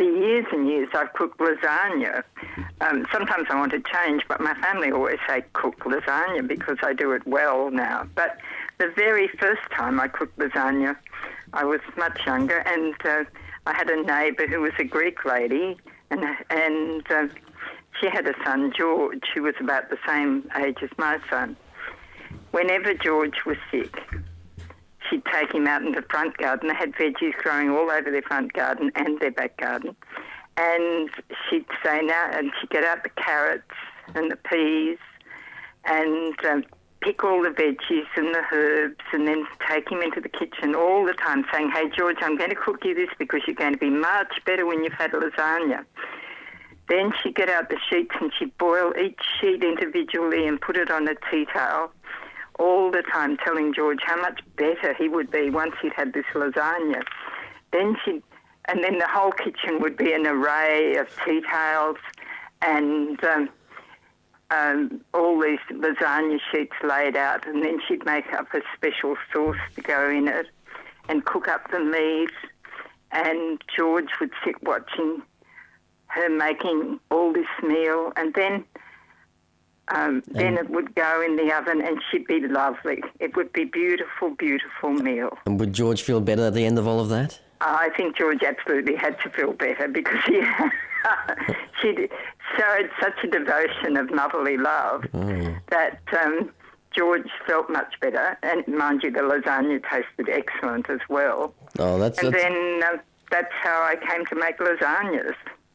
for years and years I've cooked lasagna. Sometimes I want to change, but my family always say cook lasagna because I do it well now. But the very first time I cooked lasagna, I was much younger, and I had a neighbour who was a Greek lady, and she had a son, George, who was about the same age as my son. Whenever George was sick, she'd take him out in the front garden. They had veggies growing all over their front garden and their back garden. And she'd say now, and she'd get out the carrots and the peas and pick all the veggies and the herbs and then take him into the kitchen all the time saying, hey, George, I'm going to cook you this because you're going to be much better when you've had lasagna. Then she'd get out the sheets and she'd boil each sheet individually and put it on a tea towel all the time, telling George how much better he would be once he'd had this lasagna. And then the whole kitchen would be an array of tea towels and all these lasagna sheets laid out, and then she'd make up a special sauce to go in it and cook up the meat, and George would sit watching her making all this meal, and then it would go in the oven and she'd be lovely. It would be beautiful, beautiful meal. And would George feel better at the end of all of that? I think George absolutely had to feel better because she showed such a devotion of motherly love that George felt much better. And mind you, the lasagna tasted excellent as well. Oh, that's how I came to make lasagnas.